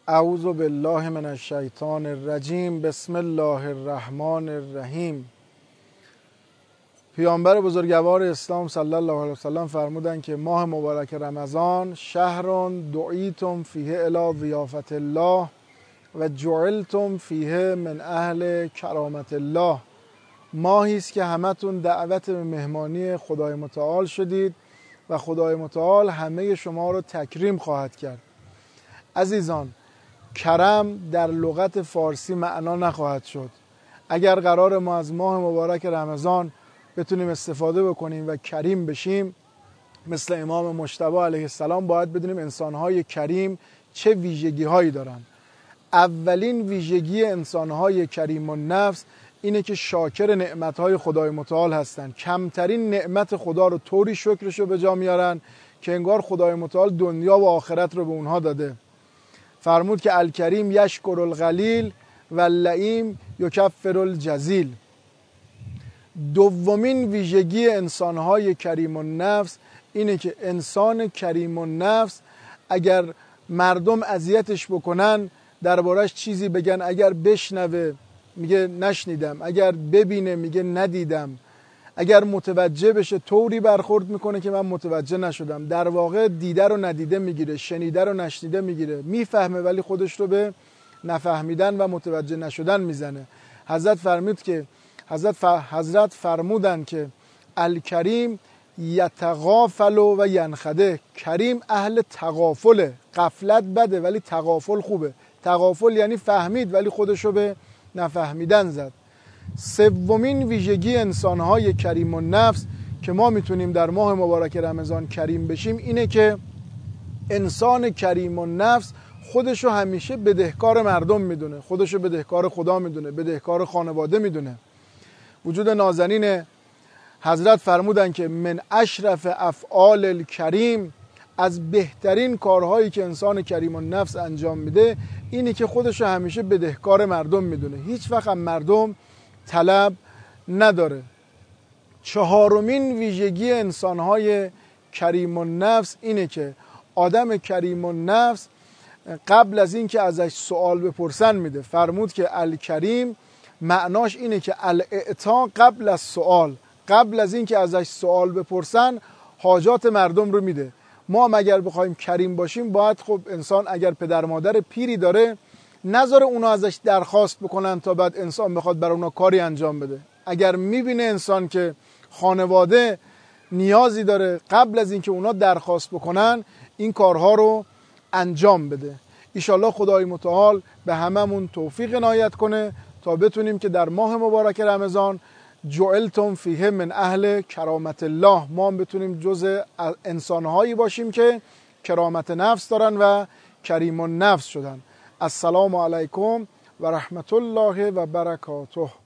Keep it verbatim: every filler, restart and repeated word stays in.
اعوذ بالله من الشیطان الرجیم. بسم الله الرحمن الرحیم. پیامبر بزرگوار اسلام صلی الله علیه وسلم فرمودند که ماه مبارک رمضان شهر دعیتم فیه الی ضیافت الله و جعلتم فیه من اهل کرامت الله. ماهی است که همتون دعوت به مهمانی خدای متعال شدید و خدای متعال همه شما رو تکریم خواهد کرد. عزیزان، کرم در لغت فارسی معنا نخواهد شد. اگر قرار ما از ماه مبارک رمضان بتونیم استفاده بکنیم و کریم بشیم، مثل امام مجتبی علیه السلام باید بدونیم انسانهای کریم چه ویژگی هایی دارن. اولین ویژگی انسانهای کریم النفس اینه که شاکر نعمتهای خدای متعال هستن. کمترین نعمت خدا رو طوری شکرش رو به جا میارن که انگار خدای متعال دنیا و آخرت رو به اونها داده. فرمود که الکریم یشکر القلیل و اللئیم یکفر الجزیل. دومین ویژگی انسانهای کریم النفس اینه که انسان کریم النفس اگر مردم اذیتش بکنن دربارش چیزی بگن، اگر بشنوه میگه نشنیدم، اگر ببینه میگه ندیدم، اگر متوجه بشه طوری برخورد میکنه که من متوجه نشدم. در واقع دیده رو ندیده میگیره، شنیده رو نشنیده میگیره، میفهمه ولی خودش رو به نفهمیدن و متوجه نشدن میزنه. حضرت فرمود که حضرت, ف... حضرت فرمودن که الکریم یتغافل و ینخده. کریم اهل تغافله. غفلت بده ولی تغافل خوبه. تغافل یعنی فهمید ولی خودش رو به نفهمیدن زد. سومین ویژگی انسانهای کریم النفس که ما میتونیم در ماه مبارک رمضان کریم بشیم اینه که انسان کریم النفس خودشو همیشه بدهکار مردم میدونه، خودشو بدهکار خدا میدونه، بدهکار خانواده میدونه. وجود نازنین حضرت فرمودن که من اشرف افعال الکریم، از بهترین کارهایی که انسان کریم النفس انجام میده اینه که خودشو همیشه بدهکار مردم میدونه، هیچ وقت مردم طلب نداره. چهارمین ویژگی انسانهای کریم النفس اینه که آدم کریم النفس قبل از این که ازش سوال بپرسن میده. فرمود که الکریم معناش اینه که الاعطا قبل از سوال، قبل از این که ازش سوال بپرسن حاجات مردم رو میده. ما هم اگر بخوایم کریم باشیم باید خب انسان اگر پدر مادر پیری داره نذاره اونا ازش درخواست بکنن تا بعد انسان بخواد برای اونا کاری انجام بده. اگر میبینه انسان که خانواده نیازی داره قبل از اینکه اونا درخواست بکنن این کارها رو انجام بده. ایشالله خدای متعال به هممون توفیق عنایت کنه تا بتونیم که در ماه مبارک رمضان جعلتم فیه من اهل کرامت الله، ما هم بتونیم جز انسانهایی باشیم که کرامت نفس دارن و کریم النفس شدن. السلام علیکم و رحمت الله و برکاته.